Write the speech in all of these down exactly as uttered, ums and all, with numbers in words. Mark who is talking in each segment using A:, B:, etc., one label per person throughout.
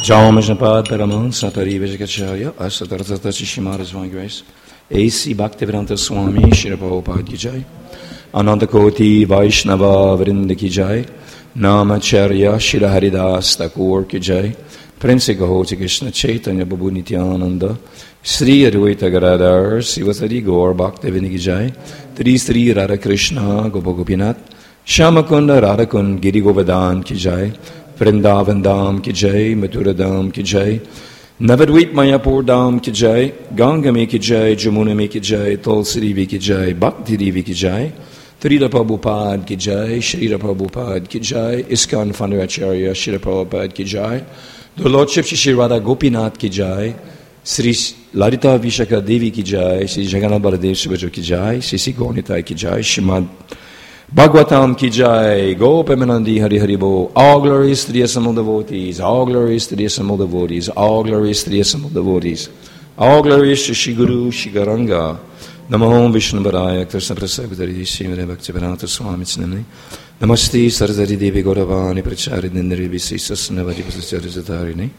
A: Jaumashnapad Paraman Satari Vajikacharya Asatartata Shishimad Divine Grace A C Bhaktivedanta Swami Srila Prabhupada Ki Jai Ananda Koti Vaishnava Vrinda Ki Jai Namacharya Srila Haridas Thakur Ki Jai Prince Gahoti Krishna Chaitanya Babu Nityananda Sri Advaita Gadadhar Sivasari Gaur Bhaktivinoda Ki Jai Tri Sri Radha Krishna Gopa Gopinath Shamakunda Radhakund Giri Govardhan Ki Jai Vrindavan Dham Ki Jai, Mathura Dham Ki Jai, Navadvip Mayapur Dham Ki Jai, Ganga Me Ki Jai, Jamuna Me Ki Jai, Tulsi Devi Ki Jai, Bhakti Devi Ki Jai, Srila Prabhupada Ki Jai, Srila Prabhupada Ki Jai, ISKCON Founder Acharya, Srila Prabhupada Ki Jai, The Lordship Shri Radha Gopinath Ki Jai, Sri Lalita Vishaka Devi Ki Jai, Sri Jagannath Baladev Subhadra Ki Jai, Sri Sri Gauranitai Ki Jai, Shrimad Bhagavatam Ki Jai, Gopamanandi Hari Hari Bo, all glories to the assembled devotees, all glories to the assembled devotees, all glories to the assembled devotees, all glories to Shri Guru, Shri Garanga, Namo Vishnu Padaya, Krishna Prasabdari, Srimad Bhaktivedanta Swami Chinamani, Namaste Saradari Devi Gauravani, Prachari Nindri Visi Sasnavadi Pasachari Zatarini,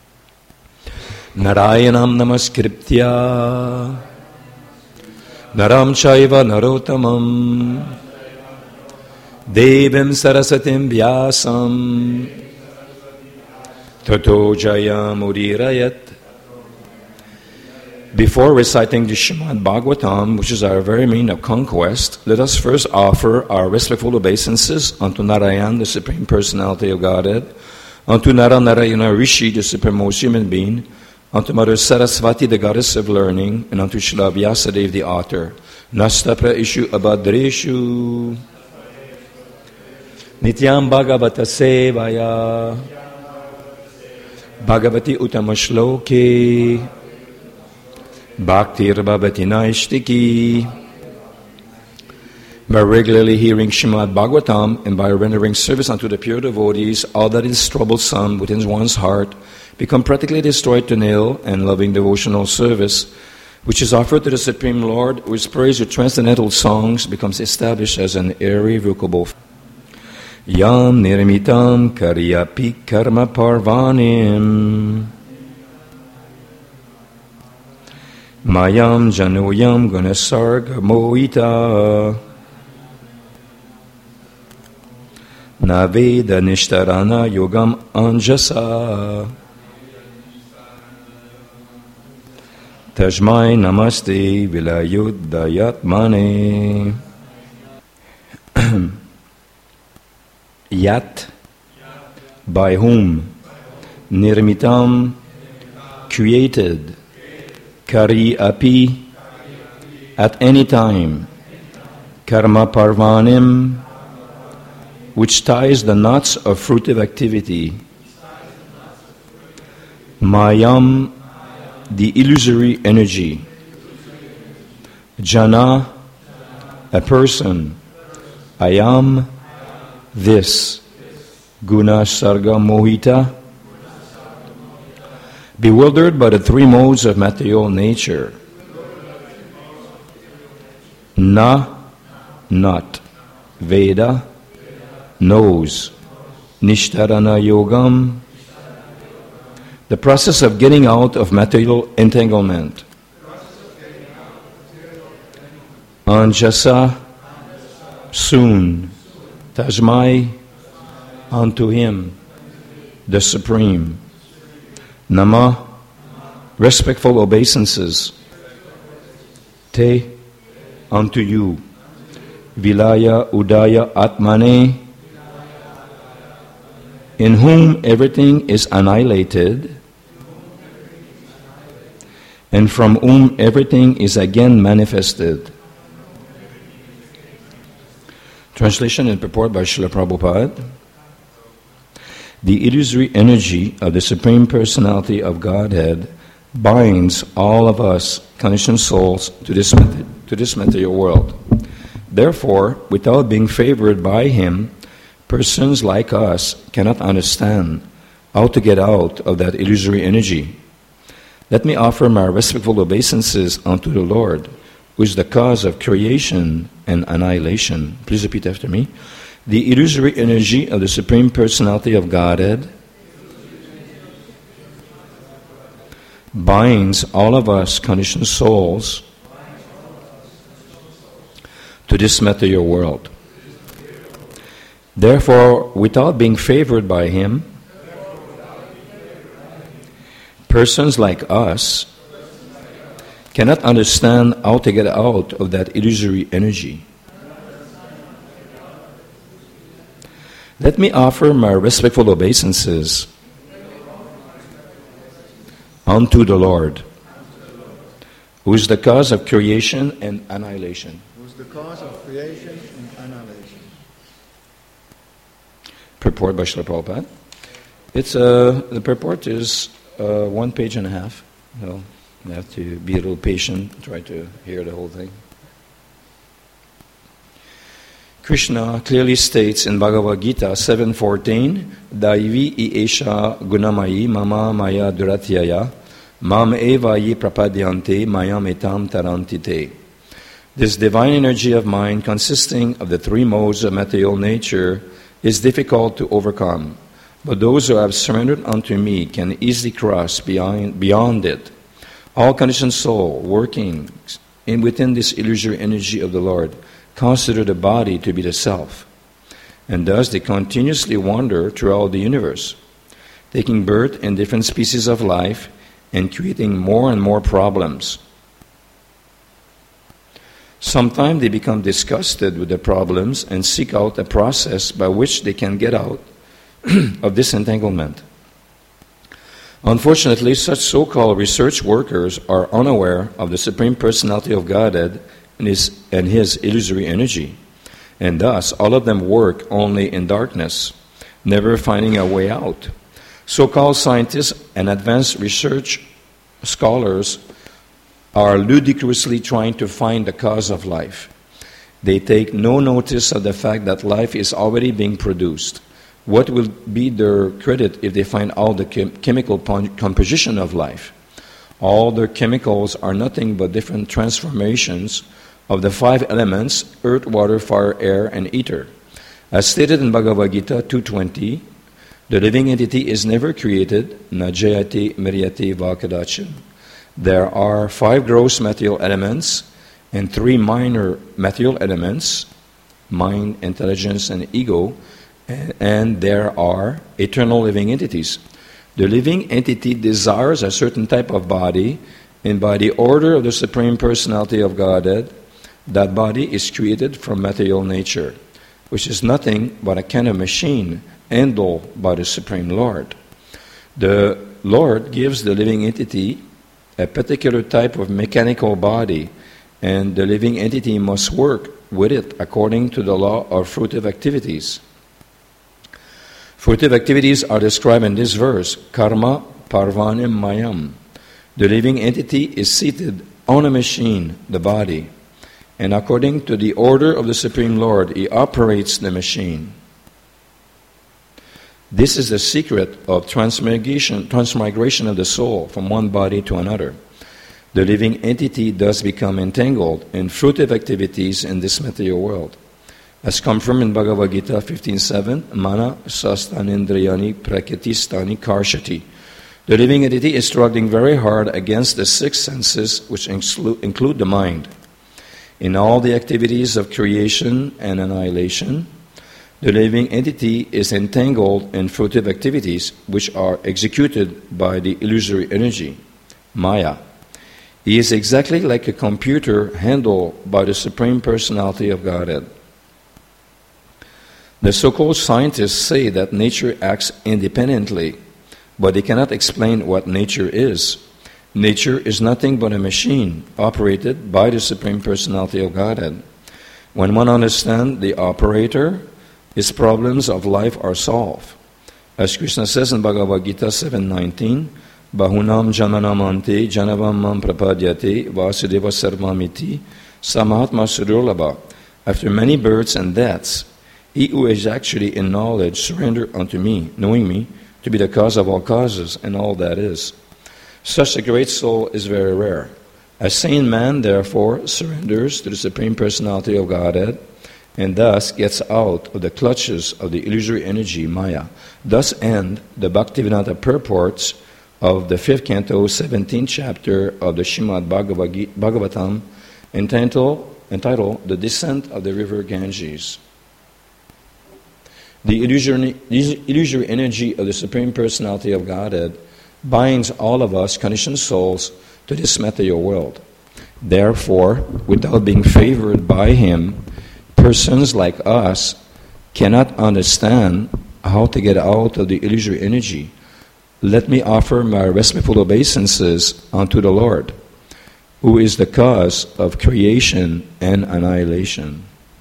A: Narayanam Namaskritya, Naram Chaiva Narotamam, Devim Sarasatim Vyasam Tato Jayam Udirayat. Before reciting the Srimad Bhagavatam, which is our very mean of conquest, let us first offer our respectful obeisances unto Narayan, the Supreme Personality of Godhead, unto Nara Narayana Rishi, the Supreme Human Being, unto Mother Saraswati, the Goddess of Learning, and unto Srila Vyasadeva, the Author. Nastapra Ishu Abhadreshu Nityam Bhagavata Sevaya Bhagavati Utamashloki Bhaktir Bhavati Naishtiki. By regularly hearing Srimad Bhagavatam and by rendering service unto the pure devotees, all that is troublesome within one's heart become practically destroyed to nil, and loving devotional service, which is offered to the Supreme Lord, whose praise with transcendental songs becomes established as an irrevocable. Yam nirmitam karyapi karma parvanim mayam januyam gunasarga moita naveda nishtarana yogam anjasa tajmai namaste vilayuddayatmane. Yat, by whom, nirmitam, created, kari api, at any time, karma parvanim, which ties the knots of fruitive activity, mayam, the illusory energy, jana, a person, ayam, this, guna sarga mohita, bewildered by the three modes of material nature. Na, not. Veda, knows. Nishtarana yogam, the process of getting out of material entanglement. Anjasa, soon. Tajmai, unto him, the Supreme. Nama, respectful obeisances. Te, unto you. Vilaya Udaya Atmane, in whom everything is annihilated, and from whom everything is again manifested. Translation and purport by Srila Prabhupada. The illusory energy of the Supreme Personality of Godhead binds all of us, conditioned souls, to this, to this material world. Therefore, without being favored by Him, persons like us cannot understand how to get out of that illusory energy. Let me offer my respectful obeisances unto the Lord, who is the cause of creation and annihilation. Please repeat after me. The illusory energy of the Supreme Personality of Godhead binds all of us conditioned souls to this material world. Therefore, without being favored by him, persons like us cannot understand how to get out of that illusory energy. Let me offer my respectful obeisances unto the Lord, who is the cause of creation and annihilation.
B: Who is the cause of creation and annihilation.
A: Purport by Srila Prabhupada. It's uh, the purport is uh, one page and a half. So you have to be a little patient, try to hear the whole thing. Krishna clearly states in Bhagavad Gita seven fourteen, Daivi I Esha Gunamayi Mama Maya Duratyaya Mam Eva Yi Prapadyante Mayam Etam Tarantite. This divine energy of mind, consisting of the three modes of material nature, is difficult to overcome, but those who have surrendered unto me can easily cross beyond, beyond it. All conditioned soul working in within this illusory energy of the Lord consider the body to be the self, and thus they continuously wander throughout the universe, taking birth in different species of life and creating more and more problems. Sometimes they become disgusted with the problems and seek out a process by which they can get out of this entanglement. Unfortunately, such so-called research workers are unaware of the Supreme Personality of Godhead and his, and his illusory energy, and thus all of them work only in darkness, never finding a way out. So-called scientists and advanced research scholars are ludicrously trying to find the cause of life. They take no notice of the fact that life is already being produced. What will be their credit if they find out the chem- chemical pon- composition of life? All their chemicals are nothing but different transformations of the five elements, earth, water, fire, air, and ether. As stated in Bhagavad Gita two twenty, the living entity is never created, na jayati miryati vakadachan. There are five gross material elements and three minor material elements, mind, intelligence, and ego, and, and there are eternal living entities. The living entity desires a certain type of body, and by the order of the Supreme Personality of Godhead, that body is created from material nature, which is nothing but a kind of machine handled by the Supreme Lord. The Lord gives the living entity a particular type of mechanical body, and the living entity must work with it according to the law of fruitive activities. Fruitive activities are described in this verse, karma parvanim mayam. The living entity is seated on a machine, the body, and according to the order of the Supreme Lord, he operates the machine. This is the secret of transmigration, transmigration of the soul from one body to another. The living entity does become entangled in fruitive activities in this material world. As confirmed in Bhagavad Gita fifteen seven, mana sastanindriyani prakritistani karshati. The living entity is struggling very hard against the six senses, which include, include the mind. In all the activities of creation and annihilation, the living entity is entangled in fruitive activities which are executed by the illusory energy, Maya. He is exactly like a computer handled by the Supreme Personality of Godhead. The so-called scientists say that nature acts independently, but they cannot explain what nature is. Nature is nothing but a machine operated by the Supreme Personality of Godhead. When one understands the operator, his problems of life are solved. As Krishna says in Bhagavad Gita seven nineteen, Bahunam jananamante janavam mam prapadyate vasudeva sarvamiti samahatma sudurlabha. After many births and deaths, he who is actually in knowledge surrender unto me, knowing me to be the cause of all causes and all that is. Such a great soul is very rare. A sane man, therefore, surrenders to the Supreme Personality of Godhead and thus gets out of the clutches of the illusory energy, Maya. Thus end the Bhaktivedanta purports of the fifth canto, seventeenth chapter of the Srimad Bhagavatam, entitled, entitled The Descent of the River Ganges. The illusory, illusory energy of the Supreme Personality of Godhead binds all of us conditioned souls to this material world. Therefore, without being favored by Him, persons like us cannot understand how to get out of the illusory energy. Let me offer my respectful obeisances unto the Lord, who is the cause of creation and annihilation.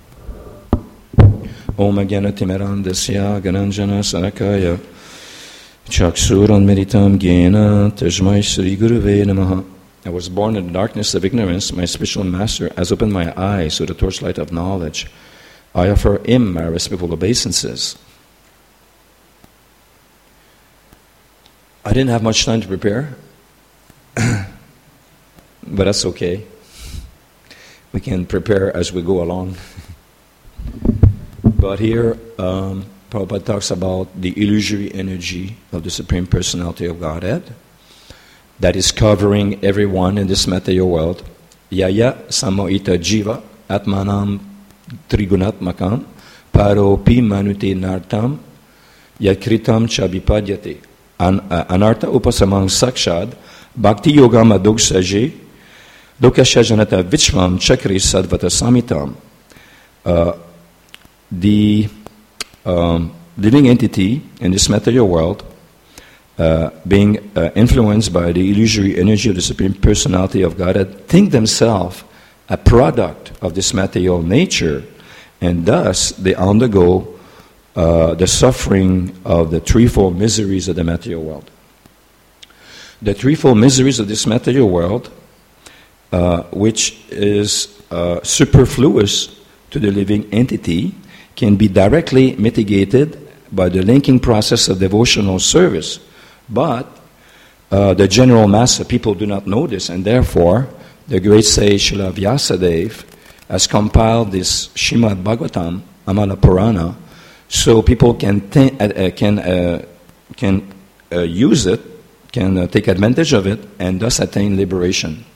A: Om Agyanatimirandasya Gananjana Sarakaya Chaksuran Meditam Gena Tajmai Sri Guruve Namaha. I was born in the darkness of ignorance. My spiritual master has opened my eyes to the torchlight of knowledge. I offer Him my respectful obeisances. I didn't have much time to prepare, but that's okay. We can prepare as we go along. But here, um, Prabhupada talks about the illusory energy of the Supreme Personality of Godhead that is covering everyone in this material world. Yaya samoita jiva atmanam trigunatmakam paropi manute nartam yakritam chabipadyate An, uh, anartha upasamang sakshad bhakti yogam adogsaje dokashajanata vichvam chakri sadvata samitam. Uh, the um, living entity in this material world, uh, being uh, influenced by the illusory energy of the Supreme Personality of Godhead, think themselves a product of this material nature, and thus they undergo uh, the suffering of the threefold miseries of the material world. The threefold miseries of this material world, uh, which is uh, superfluous to the living entity, can be directly mitigated by the linking process of devotional service. But uh, the general mass of people do not know this, and therefore the great sage Srila Vyasadeva has compiled this Srimad Bhagavatam, Amala Purana, so people can th- uh, can uh, can uh, use it, can uh, take advantage of it, and thus attain liberation.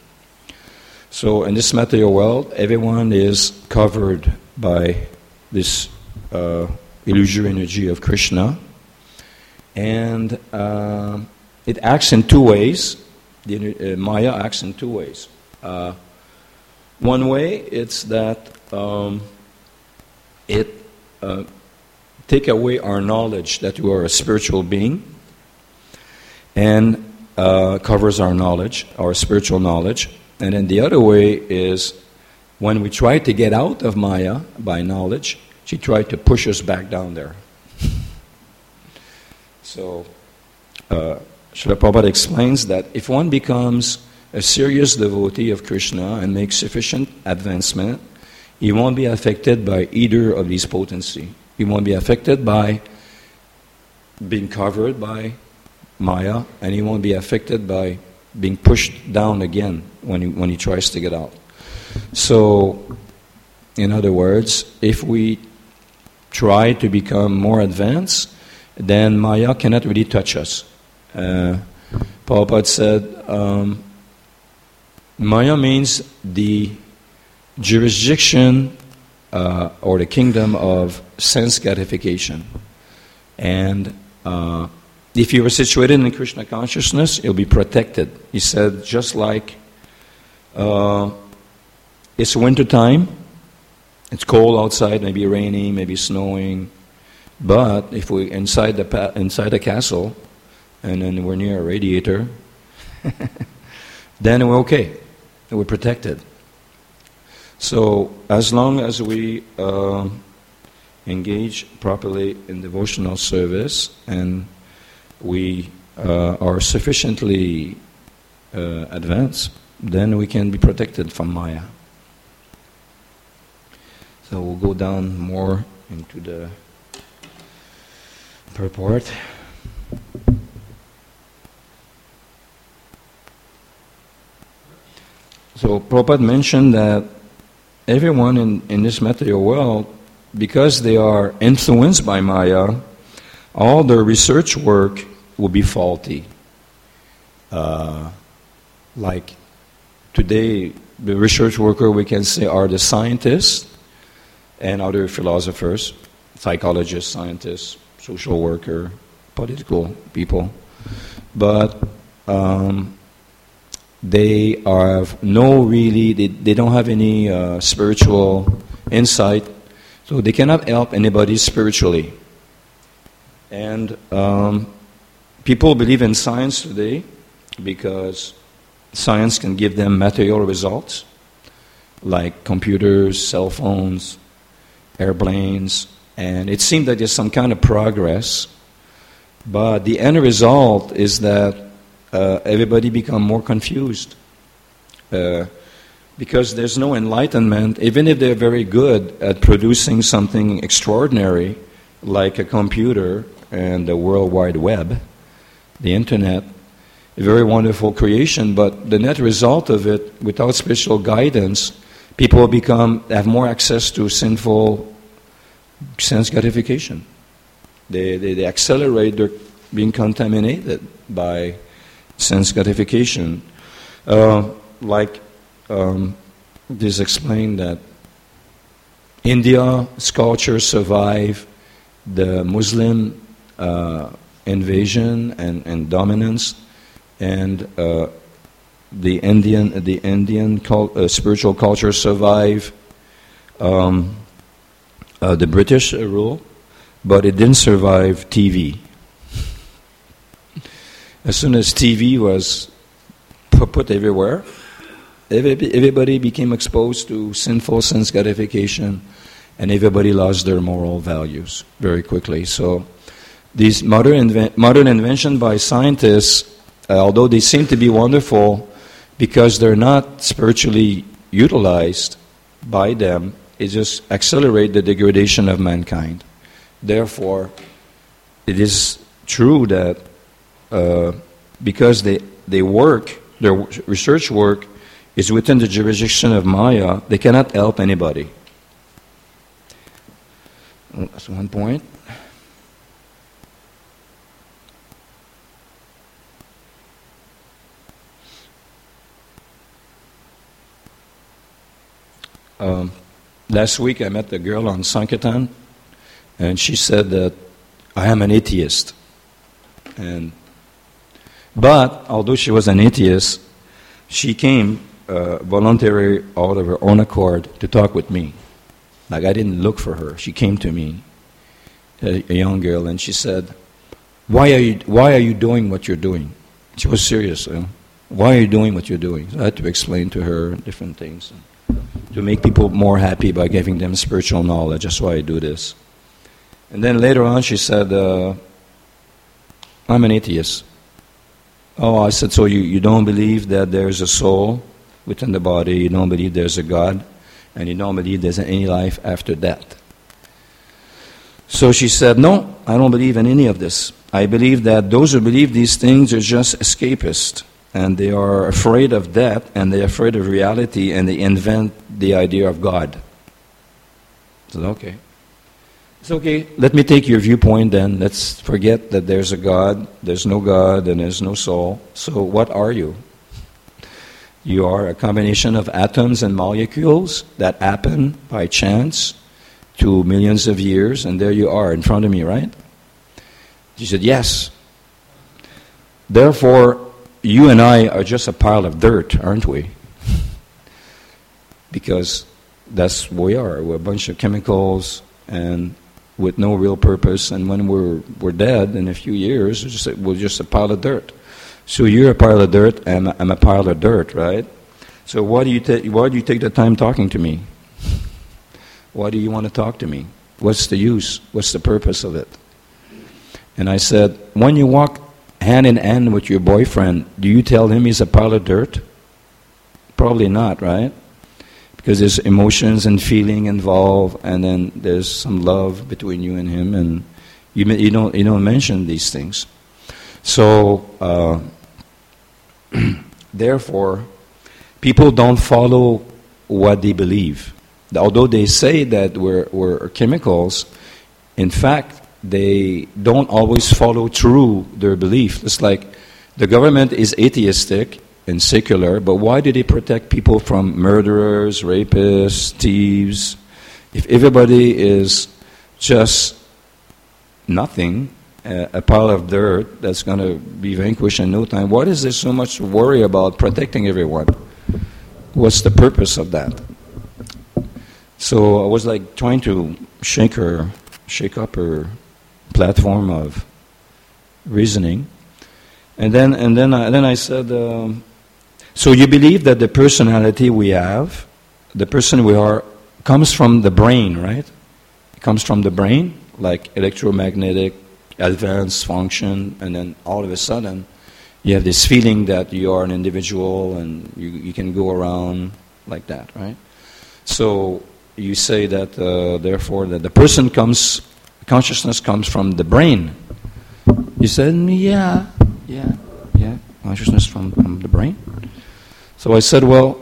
A: So in this material world, everyone is covered by this uh, illusory energy of Krishna, and uh, it acts in two ways. The uh, Maya acts in two ways. Uh, one way, it's that um, it uh, take away our knowledge that we are a spiritual being, and uh, covers our knowledge, our spiritual knowledge. And then the other way is when we try to get out of Maya by knowledge, she tried to push us back down there. So, uh, Srila Prabhupada explains that if one becomes a serious devotee of Krishna and makes sufficient advancement, he won't be affected by either of these potency. He won't be affected by being covered by Maya, and he won't be affected by being pushed down again when he, when he tries to get out. So, in other words, if we try to become more advanced, then Maya cannot really touch us. Uh, Prabhupada said, um, Maya means the jurisdiction uh, or the kingdom of sense gratification. And uh, if you are situated in Krishna consciousness, you'll be protected. He said, just like uh, it's winter time, it's cold outside, maybe raining, maybe snowing. But if we're inside the pa- inside the castle, and then we're near a radiator, then we're okay. We're protected. So as long as we uh, engage properly in devotional service and we uh, are sufficiently uh, advanced, then we can be protected from Maya. So we'll go down more into the purport. So Prabhupada mentioned that everyone in, in this material world, because they are influenced by Maya, all their research work will be faulty. uh, like today, the research worker, we can say, are the scientists and other philosophers, psychologists, scientists, social worker, political people. But um, they have no really, they, they don't have any uh, spiritual insight, so they cannot help anybody spiritually. And um, people believe in science today because science can give them material results, like computers, cell phones, airplanes, and it seems that there's some kind of progress, but the end result is that uh, everybody become more confused. Uh, because there's no enlightenment, even if they're very good at producing something extraordinary, like a computer and the World Wide Web, the Internet, a very wonderful creation, but the net result of it, without spiritual guidance, people become have more access to sinful sense gratification. They, they, they accelerate their being contaminated by sense gratification. Uh, like um, this explained that India's culture survived the Muslim uh, invasion and, and dominance, and uh, the Indian the Indian cult, uh, spiritual culture survived um, uh, the British rule, but it didn't survive T V. As soon as T V was put everywhere, everybody became exposed to sinful sense gratification, and everybody lost their moral values very quickly. So these modern inven- modern invention by scientists, uh, although they seem to be wonderful, because they're not spiritually utilized by them, it just accelerate the degradation of mankind. Therefore, it is true that uh, because they, they work, their research work is within the jurisdiction of Maya, they cannot help anybody. That's one point. Um, last week I met a girl on Sankirtan, and she said that I am an atheist. And but although she was an atheist, she came uh, voluntarily out of her own accord to talk with me. Like, I didn't look for her. She came to me, a, a young girl, and she said, "Why are you Why are you doing what you're doing?" She was serious. You know? Why are you doing what you're doing? So I had to explain to her different things to make people more happy by giving them spiritual knowledge. That's why I do this. And then later on, she said, uh, "I'm an atheist." Oh, I said, "So you, you don't believe that there's a soul within the body? You don't believe there's a God? And you don't believe there's any life after death?" So she said, "No, I don't believe in any of this. I believe that those who believe these things are just escapists, and they are afraid of death, and they're afraid of reality, and they invent the idea of God." I said, "Okay. It's okay. Let me take your viewpoint then. Let's forget that there's a God, there's no God, and there's no soul. So what are you? You are a combination of atoms and molecules that happen by chance to millions of years, and there you are in front of me, right?" She said, "Yes. Therefore, you and I are just a pile of dirt, aren't we?" Because that's what we are. We're a bunch of chemicals and with no real purpose, and when we're we're dead in a few years, we're just, we're just a pile of dirt. So you're a pile of dirt, and I'm a pile of dirt, right? So why do you take why do you take the time talking to me? Why do you want to talk to me? What's the use? What's the purpose of it? And I said, when you walk hand in hand with your boyfriend, do you tell him he's a pile of dirt? Probably not, right? Because there's emotions and feeling involved, and then there's some love between you and him, and you you don't you don't mention these things. So uh, therefore, people don't follow what they believe. Although they say that we're we're chemicals, in fact, they don't always follow through their belief. It's like the government is atheistic and secular, but why do they protect people from murderers, rapists, thieves? If everybody is just nothing, uh, a pile of dirt that's going to be vanquished in no time, what is there so much to worry about protecting everyone? What's the purpose of that? So I was like trying to shake her, shake up her platform of reasoning. And then, and then, I, then I said, um, so you believe that the personality we have, the person we are, comes from the brain, right? It comes from the brain, like electromagnetic, advanced function, and then all of a sudden, you have this feeling that you are an individual and you, you can go around like that, right? So you say that, uh, therefore, that the person comes, consciousness comes from the brain. You said, yeah. Yeah, yeah, consciousness from, from the brain. So I said, well,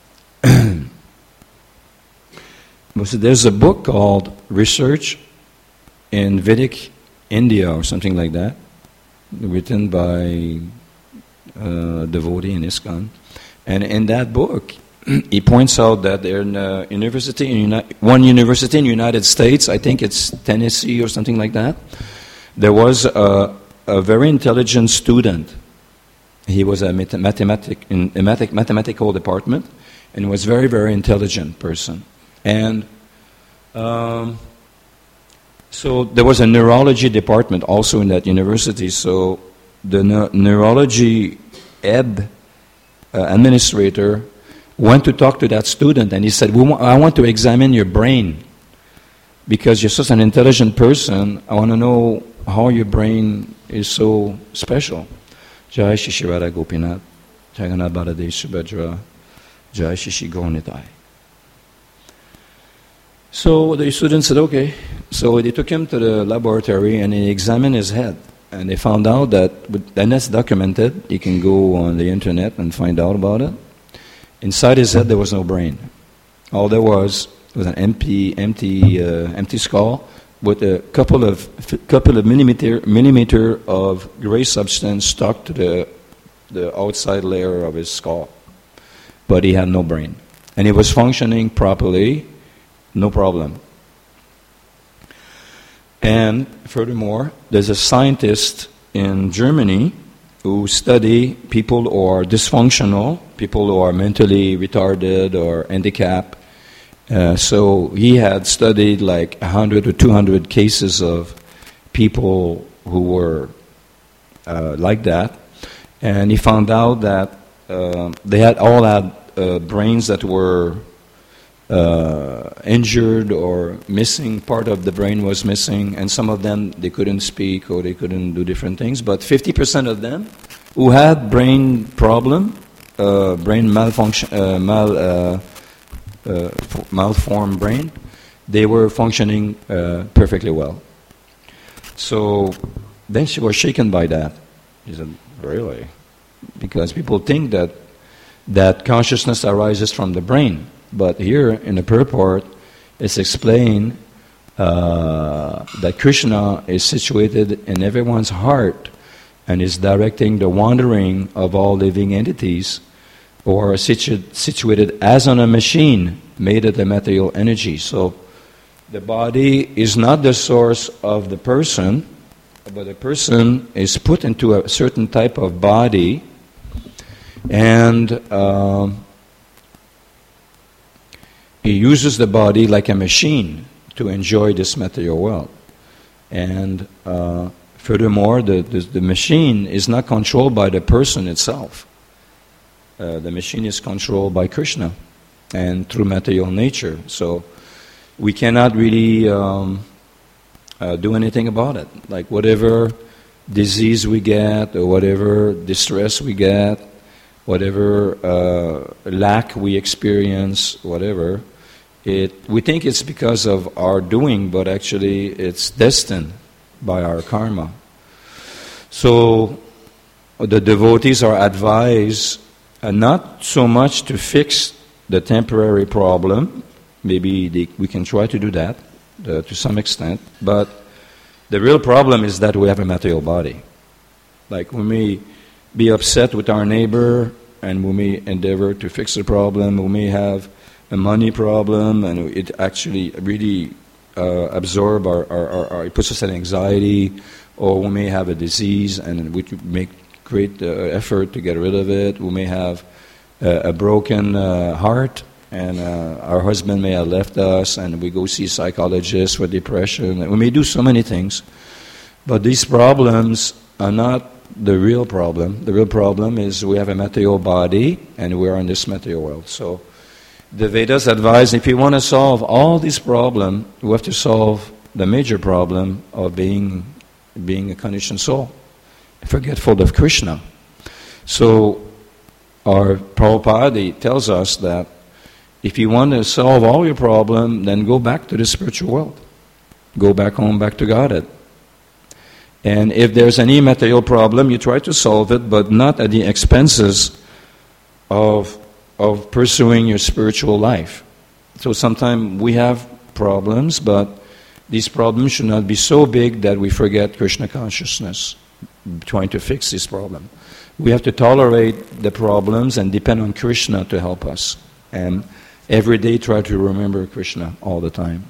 A: there's a book called Research in Vedic India or something like that, written by a devotee in ISKCON. And in that book, he points out that there in a university in Uni- one university in the United States, I think it's Tennessee or something like that, there was a a very intelligent student. He was a mathematic in a mathematical department, and was very, very intelligent person. And um, so there was a neurology department also in that university. So the ne- neurology head uh, administrator went to talk to that student, and he said, we want, I want to examine your brain because you're such an intelligent person. I want to know how your brain is so special. Jai Shishi Radha Gopinath, Jagannath Baladev Subhadra, Jai Shishi Gaurnitai. So the student said, okay. So they took him to the laboratory and they examined his head. And they found out that, and that's documented, you can go on the internet and find out about it. Inside his head there was no brain. All there was was an empty, empty, uh, empty skull with a couple of couple of millimeter millimeter of gray substance stuck to the the outside layer of his skull, but he had no brain, and he was functioning properly, no problem. And furthermore, there's a scientist in Germany who study people who are dysfunctional, people who are mentally retarded or handicapped. Uh, so he had studied like one hundred or two hundred cases of people who were uh, like that, and he found out that uh, they had all had uh, brains that were uh, injured or missing. Part of the brain was missing, and some of them they couldn't speak or they couldn't do different things. But fifty percent of them who had brain problem, uh, brain malfunction, uh, mal. Uh, Uh, malformed brain, they were functioning uh, perfectly well. So then she was shaken by that. She said, really? Because people think that that consciousness arises from the brain. But here in the purport, it's explained uh, that Krishna is situated in everyone's heart and is directing the wandering of all living entities, or situ- situated as on a machine made of the material energy. So the body is not the source of the person, but the person is put into a certain type of body, and um, he uses the body like a machine to enjoy this material world. And uh, furthermore, the, the, the machine is not controlled by the person itself. Uh, the machine is controlled by Krishna and through material nature. So we cannot really um, uh, do anything about it. Like whatever disease we get or whatever distress we get, whatever uh, lack we experience, whatever, it we think it's because of our doing, but actually it's destined by our karma. So the devotees are advised Uh, not so much to fix the temporary problem. Maybe they, we can try to do that uh, to some extent, but the real problem is that we have a material body. Like when we be upset with our neighbor, and we may endeavor to fix the problem. We may have a money problem, and it actually really uh, absorb our, our, our, our, it puts us in anxiety, or we may have a disease, and we make great uh, effort to get rid of it. We may have uh, a broken uh, heart, and uh, our husband may have left us, and we go see psychologists for depression. We may do so many things, but these problems are not the real problem. The real problem is we have a material body, and we are in this material world. So the Vedas advise, if you want to solve all these problems, we have to solve the major problem of being being a conditioned soul, forgetful of Krishna. So our Prabhupada tells us that if you want to solve all your problem, then go back to the spiritual world. Go back home, back to Godhead. And if there's any material problem, you try to solve it, but not at the expenses of of pursuing your spiritual life. So sometimes we have problems, but these problems should not be so big that we forget Krishna consciousness, trying to fix this problem. We have to tolerate the problems and depend on Krishna to help us. And every day try to remember Krishna all the time.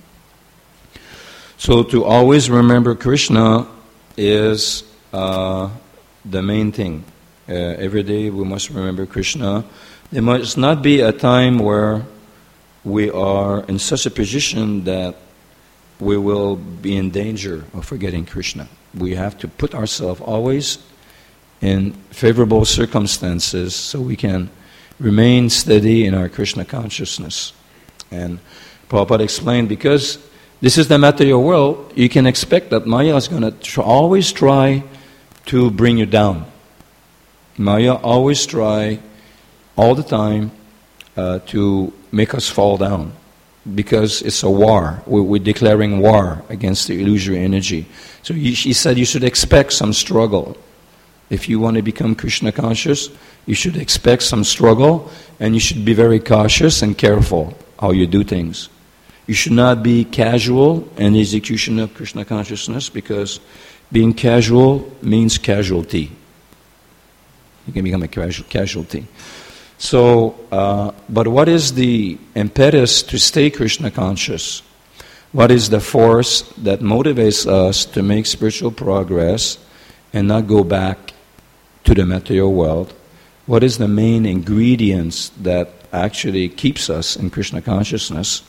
A: So to always remember Krishna is uh, the main thing. Uh, every day we must remember Krishna. There must not be a time where we are in such a position that we will be in danger of forgetting Krishna. We have to put ourselves always in favorable circumstances so we can remain steady in our Krishna consciousness. And Prabhupada explained, because this is the material world, you can expect that Maya is going to tr- always try to bring you down. Maya always try all the time uh, to make us fall down, because it's a war. We're, we're declaring war against the illusory energy. So he, he said you should expect some struggle. If you want to become Krishna conscious, you should expect some struggle, and you should be very cautious and careful how you do things. You should not be casual in the execution of Krishna consciousness, because being casual means casualty. You can become a casual, casualty. So, uh, but what is the impetus to stay Krishna conscious? What is the force that motivates us to make spiritual progress and not go back to the material world? What is the main ingredients that actually keeps us in Krishna consciousness?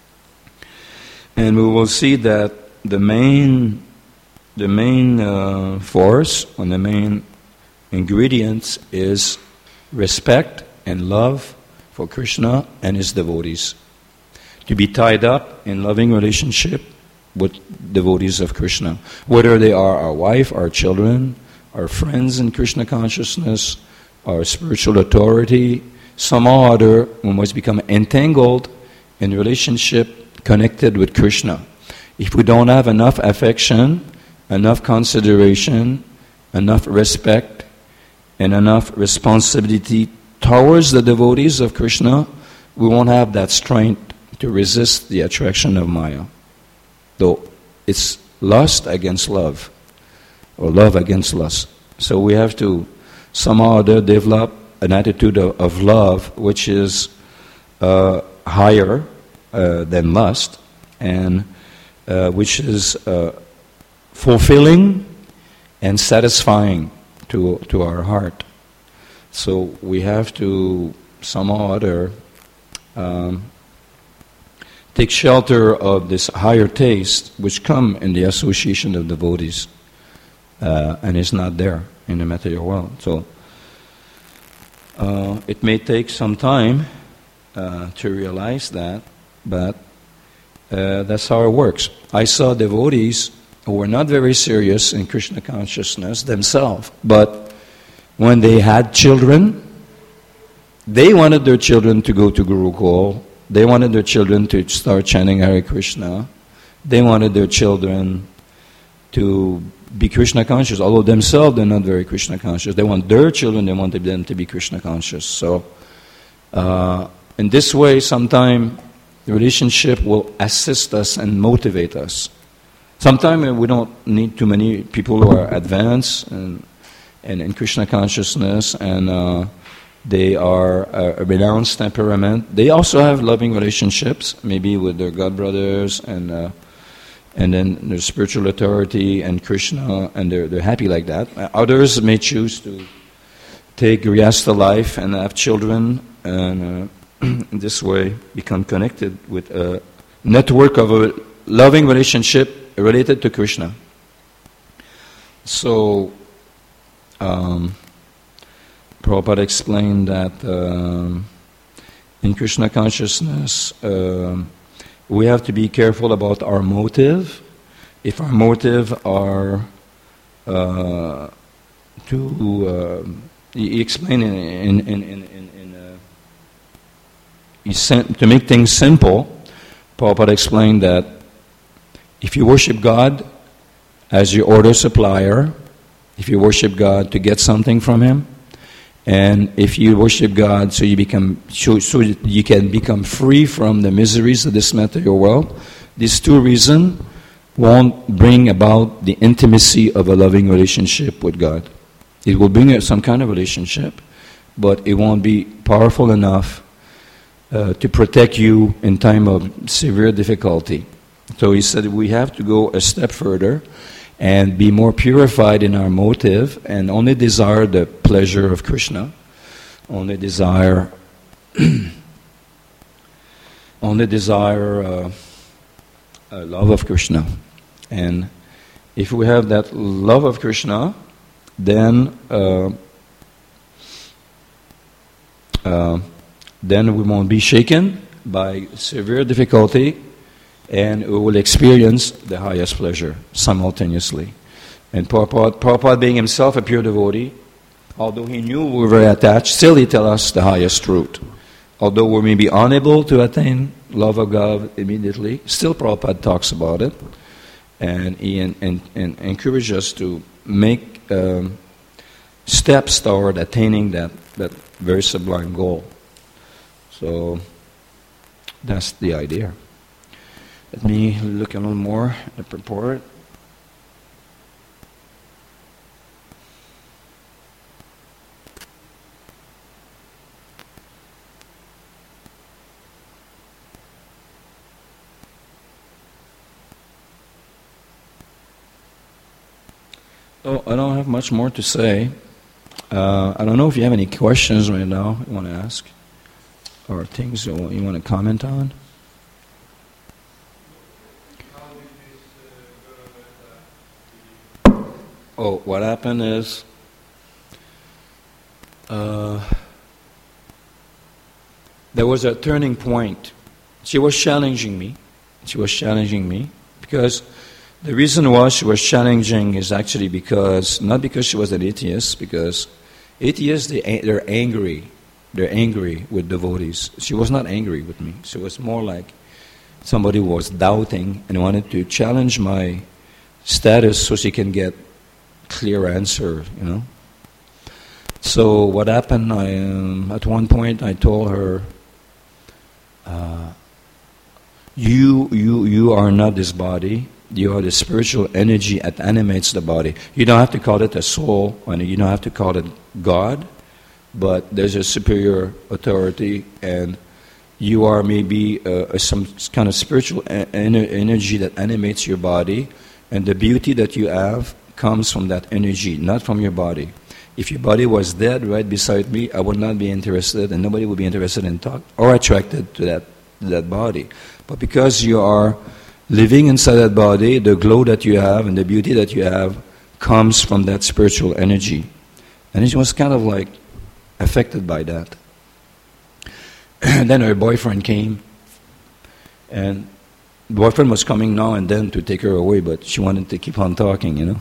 A: And we will see that the main, the main uh, force or the main ingredients is respect and love for Krishna and his devotees. To be tied up in loving relationship with devotees of Krishna, whether they are our wife, our children, our friends in Krishna consciousness, our spiritual authority, somehow or other, we must become entangled in relationship connected with Krishna. If we don't have enough affection, enough consideration, enough respect, and enough responsibility towards the devotees of Krishna, we won't have that strength to resist the attraction of Maya. Though it's lust against love, or love against lust. So we have to somehow or other develop an attitude of, of love which is uh, higher uh, than lust, and uh, which is uh, fulfilling and satisfying to to our heart. So we have to somehow or other um, take shelter of this higher taste which come in the association of devotees, uh, and is not there in the material world. So uh, it may take some time uh, to realize that, but uh, that's how it works. I saw devotees who were not very serious in Krishna consciousness themselves, but when they had children, they wanted their children to go to Gurukul. They wanted their children to start chanting Hare Krishna. They wanted their children to be Krishna conscious, although themselves they're not very Krishna conscious. They want their children, they wanted them to be Krishna conscious. So, uh, in this way, sometimes the relationship will assist us and motivate us. Sometimes we don't need too many people who are advanced and and in Krishna consciousness, and uh, they are a renounced temperament. They also have loving relationships, maybe with their god brothers, and uh, and then their spiritual authority and Krishna, and they're they're happy like that. Others may choose to take Grihastha life and have children, and uh, in this way become connected with a network of a loving relationship related to Krishna. So, um, Prabhupada explained that um, in Krishna consciousness, uh, we have to be careful about our motive. If our motive are uh, to, uh, he explained in, in, in, in, in uh, he sent, to make things simple, Prabhupada explained that if you worship God as your order supplier, if you worship God to get something from Him, and if you worship God so you become so, so you can become free from the miseries of this material world, these two reasons won't bring about the intimacy of a loving relationship with God. It will bring some kind of relationship, but it won't be powerful enough uh, to protect you in time of severe difficulty. So he said we have to go a step further and be more purified in our motive, and only desire the pleasure of Krishna, only desire, only desire uh, uh, love of Krishna. And if we have that love of Krishna, then uh, uh, then we won't be shaken by severe difficulty, and we will experience the highest pleasure simultaneously. And Prabhupada, Prabhupada being himself a pure devotee, although he knew we were very attached, still he tells us the highest truth. Although we may be unable to attain love of God immediately, still Prabhupada talks about it. And he and, and, and encourages us to make um, steps toward attaining that, that very sublime goal. So that's the idea. Let me look a little more at the purport. So I don't have much more to say. Uh, I don't know if you have any questions right now you want to ask, or things you want to comment on. Oh, what happened is, uh, there was a turning point. She was challenging me. She was challenging me because the reason why she was challenging is actually because, not because she was an atheist, because atheists, they, they're angry. They're angry with devotees. She was not angry with me. She was more like somebody who was doubting and wanted to challenge my status so she can get clear answer, you know. So what happened, I, um, at one point I told her, uh, you, you, you are not this body. You are the spiritual energy that animates the body. You don't have to call it a soul, and you don't have to call it God, but there's a superior authority, and you are maybe uh, some kind of spiritual energy that animates your body, and the beauty that you have comes from that energy, not from your body. If your body was dead right beside me, I would not be interested, and nobody would be interested in talk or attracted to that to that body. But because you are living inside that body, the glow that you have and the beauty that you have comes from that spiritual energy. And she was kind of like affected by that. And then her boyfriend came, and the boyfriend was coming now and then to take her away, but she wanted to keep on talking, you know.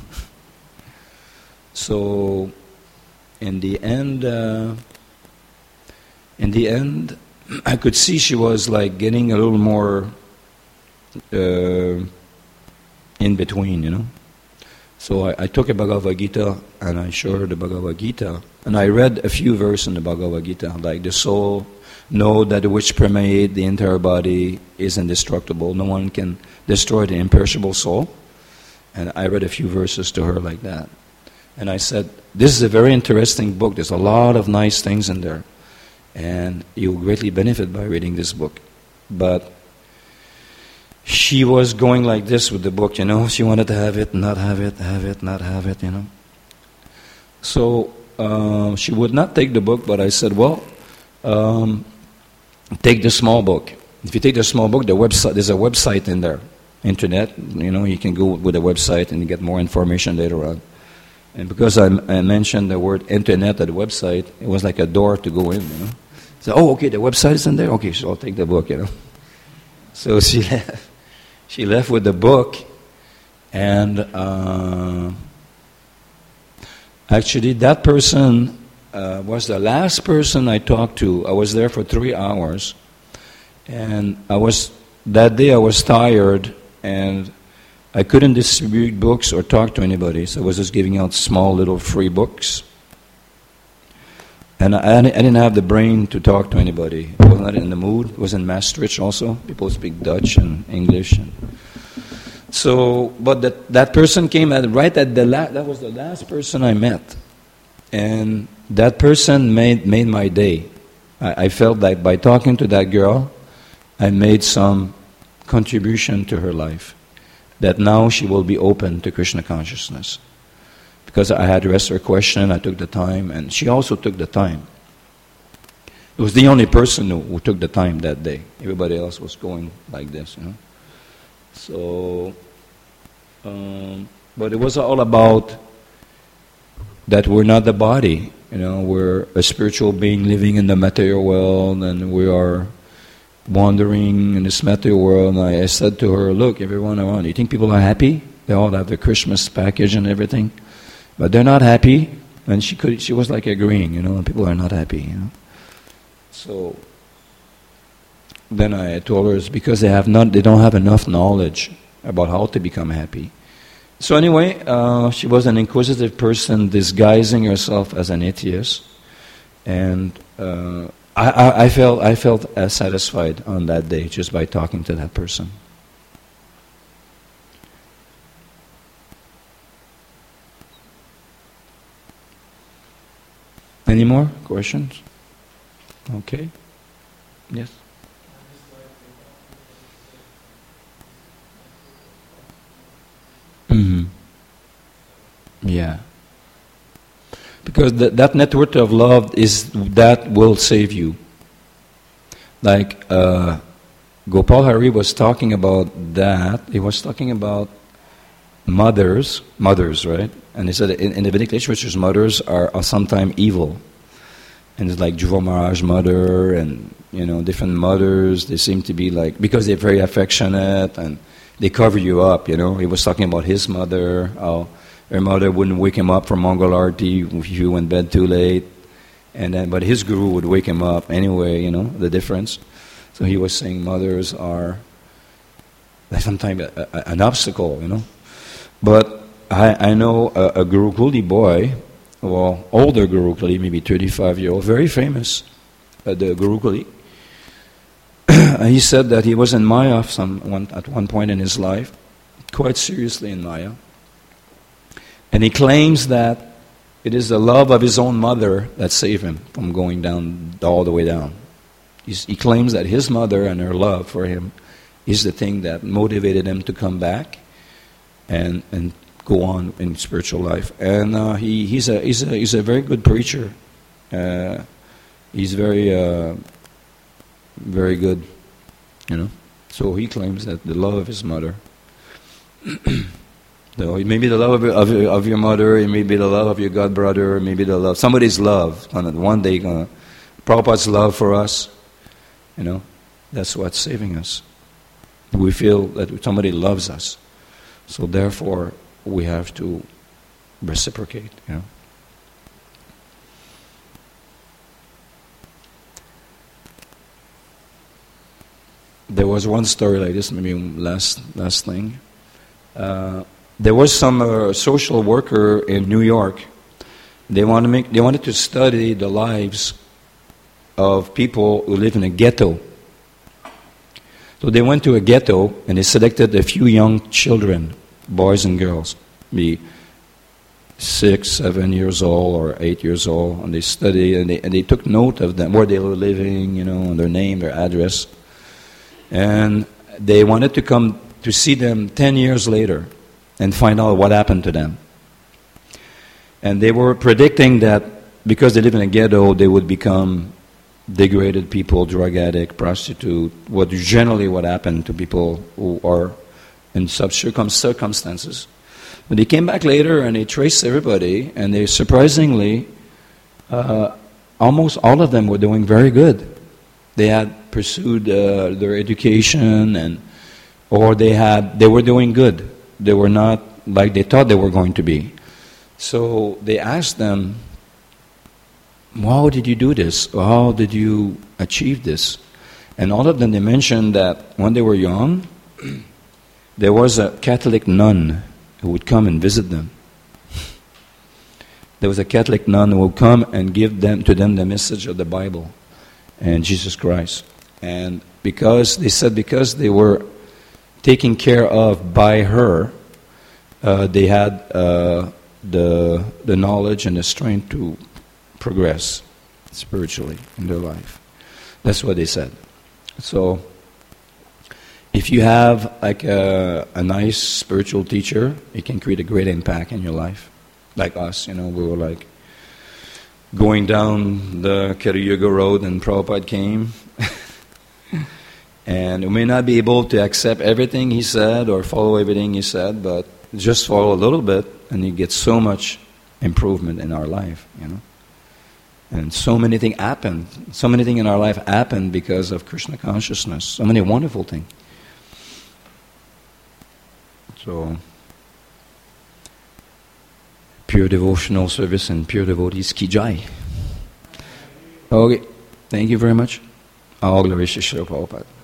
A: So, in the end, uh, in the end, I could see she was like getting a little more uh, in between, you know. So I, I took a Bhagavad Gita and I showed her the Bhagavad Gita, and I read a few verses in the Bhagavad Gita, like the soul, know that which permeate the entire body is indestructible. No one can destroy the imperishable soul. And I read a few verses to her like that. And I said, this is a very interesting book. There's a lot of nice things in there. And you'll greatly benefit by reading this book. But she was going like this with the book, you know. She wanted to have it, not have it, have it, not have it, you know. So uh, she would not take the book, but I said, well, um, take the small book. If you take the small book, the website, there's a website in there, internet. You know, you can go with a website and you get more information later on. And because I, I mentioned the word internet at the website, it was like a door to go in, you know. So, oh, okay, the website is in there? Okay, so I'll take the book, you know. So she left. She left with the book, and uh, actually that person uh, was the last person I talked to. I was there for three hours, and I was that day I was tired, and I couldn't distribute books or talk to anybody, so I was just giving out small little free books. And I, I didn't have the brain to talk to anybody. I was not in the mood. I was in Maastricht also. People speak Dutch and English. And so, but that, that person came at, right at the last, that was the last person I met. And that person made, made my day. I, I felt like by talking to that girl, I made some contribution to her life. That now she will be open to Krishna consciousness. Because I had asked her a question, I took the time, and she also took the time. It was the only person who, who took the time that day. Everybody else was going like this, you know. So, um, but it was all about that we're not the body, you know. We're a spiritual being living in the material world, and we are wandering in this material world. And I, I said to her, look, everyone around, you think people are happy? They all have their Christmas package and everything. But they're not happy, and she could. She was like agreeing, you know, and people are not happy, you know. So then I told her it's because they have not, they don't have enough knowledge about how to become happy. So anyway, uh, she was an inquisitive person disguising herself as an atheist, and uh, I, I, I felt I felt uh, satisfied on that day just by talking to that person. Any more questions? Okay. Yes. Mm-hmm. Yeah. Because th- that network of love is that will save you. Like uh, Gopal Hari was talking about that. He was talking about mothers, mothers, right? And he said in, in the Vedic literatures, mothers are, are sometimes evil. And it's like Dhruva Maharaj's mother, and you know, different mothers. They seem to be like, because they're very affectionate and they cover you up. You know, he was talking about his mother. How her mother wouldn't wake him up from Mangal Arati if he went to bed too late, and then but his guru would wake him up anyway. You know the difference. So he was saying mothers are like sometimes a, a, an obstacle. You know, but I, I know a, a Gurukuli boy, well, older Gurukuli, maybe thirty-five year old, very famous at the Gurukuli. He said that he was in Maya some one, at one point in his life, quite seriously in Maya. And he claims that it is the love of his own mother that saved him from going down all the way down. He's, he claims that his mother and her love for him is the thing that motivated him to come back and and go on in spiritual life. And uh, he he's a he's a he's a very good preacher. Uh, he's very uh, very good, you know. So he claims that the love of his mother. So it may be the love of, of, of your mother, it may be the love of your god brother, it may be the love, somebody's love. One day, uh, Prabhupada's love for us, you know, that's what's saving us. We feel that somebody loves us. So therefore, we have to reciprocate, you know. There was one story like this, maybe last last thing. Uh, there was some uh, social worker in New York. They wanted to make. They wanted to study the lives of people who live in a ghetto. So they went to a ghetto and they selected a few young children, boys and girls, maybe six, seven years old or eight years old, and they studied and they and they took note of them, where they were living, you know, and their name, their address, and they wanted to come to see them ten years later and find out what happened to them. And they were predicting that because they live in a ghetto, they would become degraded people, drug addict, prostitute, what generally what happened to people who are in such circum- circumstances. But they came back later and they traced everybody, and they surprisingly, uh, almost all of them were doing very good. They had pursued uh, their education, and or they had they were doing good. They were not like they thought they were going to be. So they asked them, how did you do this? How did you achieve this? And all of them, they mentioned that when they were young, there was a Catholic nun who would come and visit them. There was a Catholic nun who would come and give them to them the message of the Bible and Jesus Christ. And because, they said, because they were taken care of by her, uh, they had uh, the the knowledge and the strength to progress spiritually in their life. That's what they said. So, if you have like a, a nice spiritual teacher, it can create a great impact in your life. Like us, you know, we were like going down the Kari-Yuga road and Prabhupada came. And we may not be able to accept everything he said or follow everything he said, but just follow a little bit and you get so much improvement in our life, you know. And so many things happened. So many things in our life happened because of Krishna consciousness. So many wonderful things. So, pure devotional service and pure devotees ki jai. Okay, thank you very much. All glory to Srila Prabhupada.